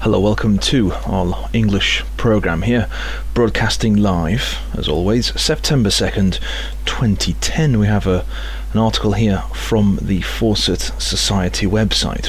Hello, welcome to our English programme here, broadcasting live, as always, September 2nd, 2010. We have an article here from the Fawcett Society website,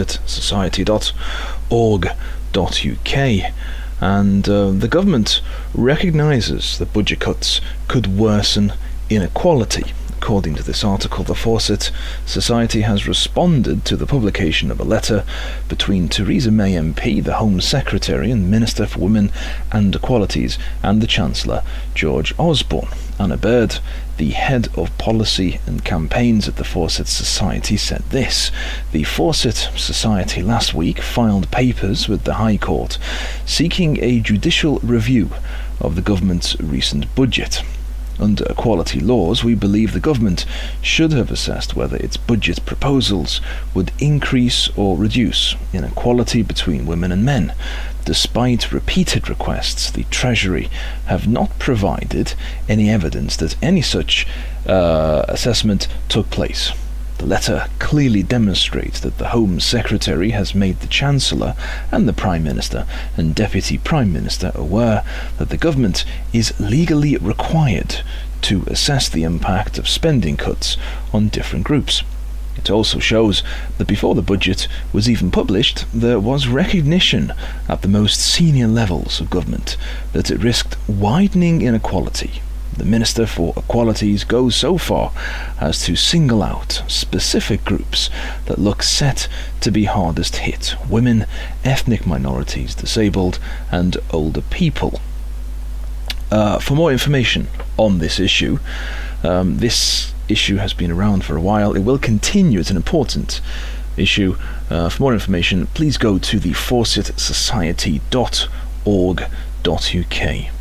fawcettsociety.org.uk, and the government recognises that budget cuts could worsen inequality. According to this article, the Fawcett Society has responded to the publication of a letter between Theresa May MP, the Home Secretary and Minister for Women and Equalities, and the Chancellor, George Osborne. Anna Bird, the head of policy and campaigns at the Fawcett Society, said this: "The Fawcett Society last week filed papers with the High Court seeking a judicial review of the government's recent budget. Under equality laws, we believe the government should have assessed whether its budget proposals would increase or reduce inequality between women and men. Despite repeated requests, the Treasury have not provided any evidence that any such assessment took place. The letter clearly demonstrates that the Home Secretary has made the Chancellor and the Prime Minister and Deputy Prime Minister aware that the government is legally required to assess the impact of spending cuts on different groups. It also shows that before the budget was even published, there was recognition at the most senior levels of government that it risked widening inequality. The Minister for Equalities goes so far as to single out specific groups that look set to be hardest hit: women, ethnic minorities, disabled and older people." For more information on this issue has been around for a while. It will continue. It's an important issue. For more information, please go to the fawcettsociety.org.uk.